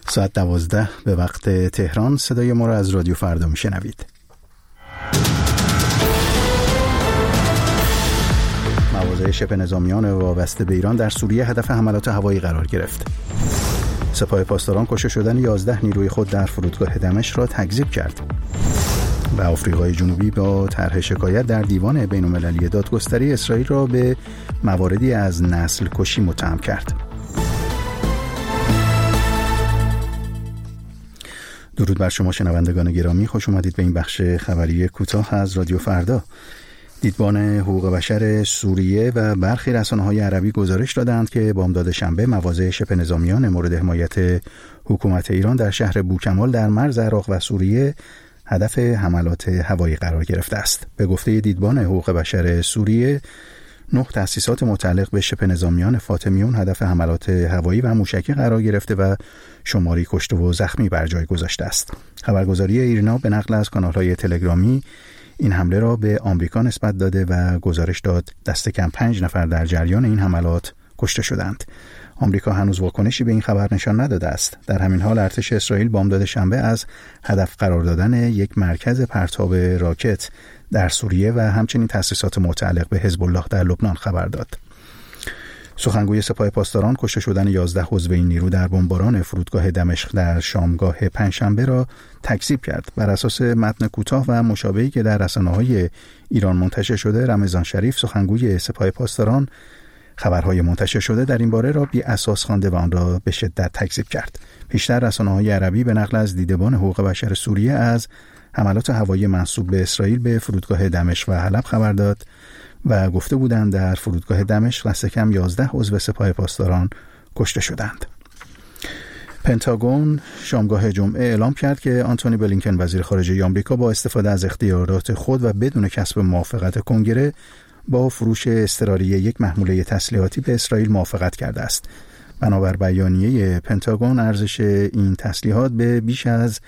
ساعت 12 به وقت تهران. صدای ما را از رادیو فردا میشنوید. مواضع شبه نظامیان وابسته به ایران در سوریه هدف حملات هوایی قرار گرفت. سپاه پاسداران کشته شدن 11 نیروی خود در فرودگاه دمشق را تکذیب کرد. و آفریقای جنوبی با طرح شکایت در دیوان بین‌المللی دادگستری اسرائیل را به مواردی از نسل کشی متهم کرد. درود بر شما شنوندگان گرامی، خوش اومدید به این بخش خبری کوتاه از رادیو فردا. دیدبان حقوق بشر سوریه و برخی رسانه‌های عربی گزارش دادند که بامداد شنبه مواضع شبه نظامیان مورد حمایت حکومت ایران در شهر بوکمال در مرز عراق و سوریه هدف حملات هوایی قرار گرفته است. به گفته دیدبان حقوق بشر سوریه، 9 تأسیسات متعلق به شبه نظامیان فاطمیون هدف حملات هوایی و موشکی قرار گرفته و شماری کشته و زخمی بر جای گذاشته است. خبرگزاری ایرنا به نقل از کانال‌های تلگرامی این حمله را به آمریکا نسبت داده و گزارش داد دست کم 5 نفر در جریان این حملات کشته شدند. آمریکا هنوز واکنشی به این خبر نشان نداده است. در همین حال ارتش اسرائیل بامداد شنبه از هدف قرار دادن یک مرکز پرتاب راکت در سوریه و همچنین تأسیسات متعلق به حزب الله در لبنان خبر داد. سخنگوی سپاه پاسداران کشته شدن 11 عضو این نیرو در بمباران فرودگاه دمشق در شامگاه پنجشنبه را تکذیب کرد. بر اساس متن کوتاه و مشابهی که در رسانه‌های ایران منتشر شده، رمضان شریف سخنگوی سپاه پاسداران خبرهای منتشر شده در این باره را بی اساس خوانده و آن را به شدت تکذیب کرد. پیشتر رسانه‌های عربی به نقل از دیدبان حقوق بشر سوریه از حملات هوایی منسوب به اسرائیل به فرودگاه دمشق و حلب خبر داد و گفته بودند در فرودگاه دمشق دست کم 11 عضو سپاه پاسداران کشته شدند. پنتاگون شامگاه جمعه اعلام کرد که آنتونی بلینکن وزیر خارجه آمریکا با استفاده از اختیارات خود و بدون کسب موافقت کنگره با فروش اضطراری یک محموله تسلیحاتی به اسرائیل موافقت کرده است. بنابر بیانیه پنتاگون ارزش این تسلیحات به بیش از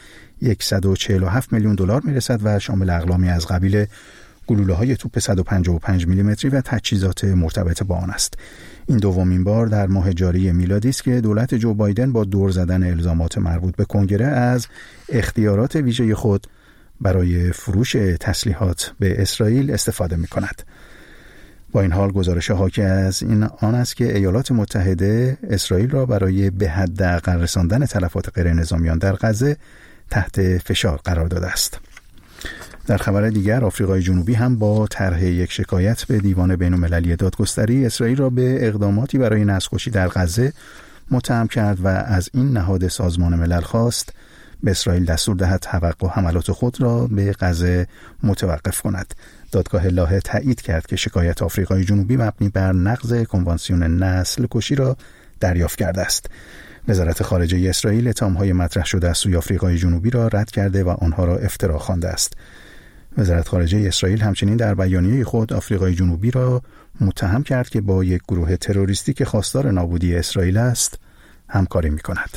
147 میلیون دلار میرسد و شامل اقلامی از قبیل گلوله‌های توپ 155 میلیمتری و تجهیزات مرتبط با آن است. این دومین بار در ماه جاری میلادی است که دولت جو بایدن با دور زدن الزامات مربوط به کنگره از اختیارات ویژه خود برای فروش تسلیحات به اسرائیل استفاده می‌کند. با این حال گزارش حاکی از آن است که ایالات متحده اسرائیل را برای به حداقل رساندن تلفات غیر نظامیان در غزه تحت فشار قرار داده است. در خبر دیگر، آفریقای جنوبی هم با طرح یک شکایت به دیوان بین‌المللی دادگستری اسرائیل را به اقداماتی برای نسل‌کشی در غزه متهم کرد و از این نهاد سازمان ملل خواست به اسرائیل دستور دهد توقع حملات خود را به غزه متوقف کند. دادگاه لاهه تایید کرد که شکایت آفریقای جنوبی مبنی بر نقض کنوانسیون نسل کشی را دریافت کرده است. وزارت خارجه اسرائیل اتهام‌های مطرح شده از سوی آفریقای جنوبی را رد کرده و آنها را افترا خوانده است. وزارت خارجه اسرائیل همچنین در بیانیه خود آفریقای جنوبی را متهم کرد که با یک گروه تروریستی که خواستار نابودی اسرائیل است همکاری می‌کند.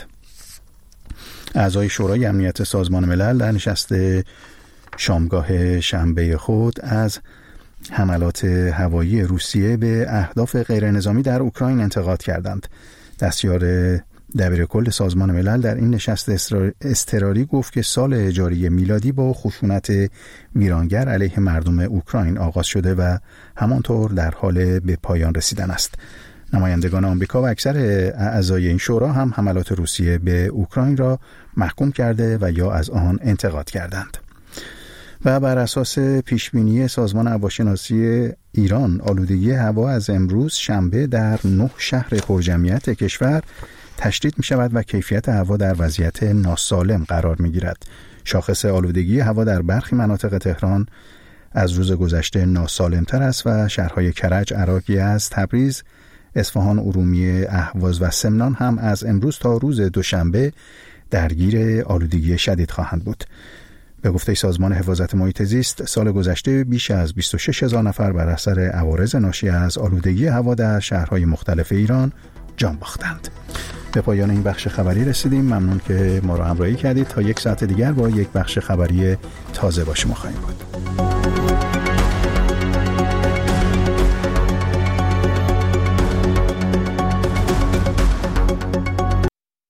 اعضای شورای امنیت سازمان ملل در نشست شامگاه شنبه خود از حملات هوایی روسیه به اهداف غیرنظامی در اوکراین انتقاد کردند. دستیار دبیرکل سازمان ملل در این نشست اضطراری گفت که سال جاری میلادی با خشونت ویرانگر علیه مردم اوکراین آغاز شده و همانطور در حال به پایان رسیدن است. نمایندگان آمریکا و اکثر اعضای این شورا هم حملات روسیه به اوکراین را محکوم کرده و یا از آن انتقاد کردند. و بر اساس پیشبینی سازمان هواشناسی ایران، آلودگی هوا از امروز شنبه در 9 شهر پرجمعیت کشور تشدید می شود و کیفیت هوا در وضعیت ناسالم قرار می گیرد. شاخص آلودگی هوا در برخی مناطق تهران از روز گذشته ناسالمتر است و شهرهای کرج، عراق، یزد، تبریز، اصفهان، ارومیه، اهواز و سمنان هم از امروز تا روز دوشنبه درگیر آلودگی شدید خواهند بود. به گفته سازمان حفاظت محیط زیست، سال گذشته بیش از 26,000 نفر بر اثر عوارض ناشی از آلودگی هوا در شهرهای مختلف ایران جان باختند. به پایان این بخش خبری رسیدیم. ممنون که ما را همراهی کردید. تا یک ساعت دیگر با یک بخش خبری تازه با شما خواهیم بود.